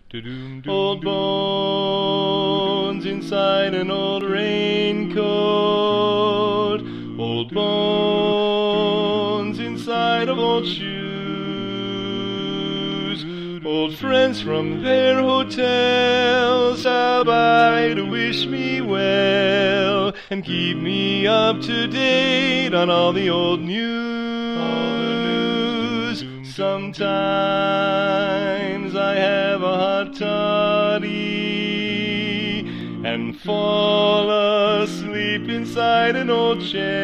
Old bones inside an old raincoat. Old bones inside of old shoes. Old friends from their hotels stop by to wish me well and keep me up to date on all the old news. Sometimes I have a hot toddy and fall asleep inside an old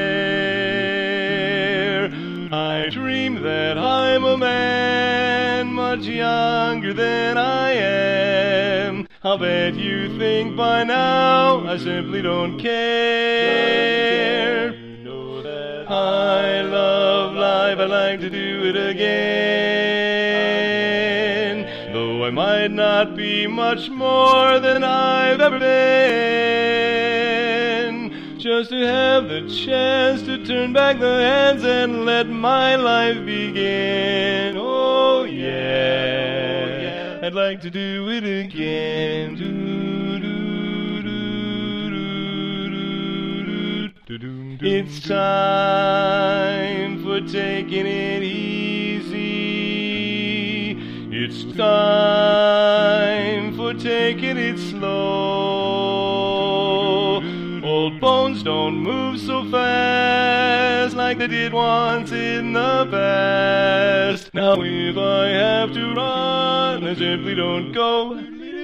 chair. I dream that I'm a man much younger than I am. I'll bet you think by now I simply don't care. I love life, I'd like to do it again, though I might not be much more than I've ever been. Just to have the chance to turn back the hands and let my life begin. Oh yeah, I'd like to do it again. It's time for taking it easy. It's time for taking it slow. Old bones don't move so fast like they did once in the past. Now if I have to run, I simply don't go.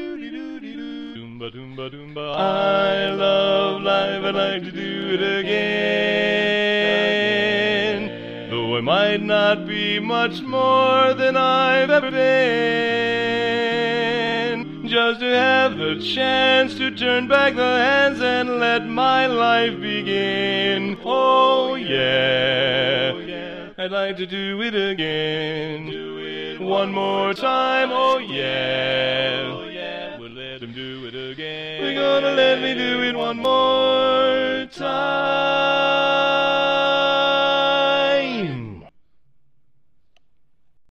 I love life, I'd like to do it again, though I might not be much more than I've ever been. Just to have the chance to turn back the hands and let my life begin. Oh yeah, I'd like to do it again. One more time, oh yeah. We'll let him do it again. We're gonna let me do it one more time.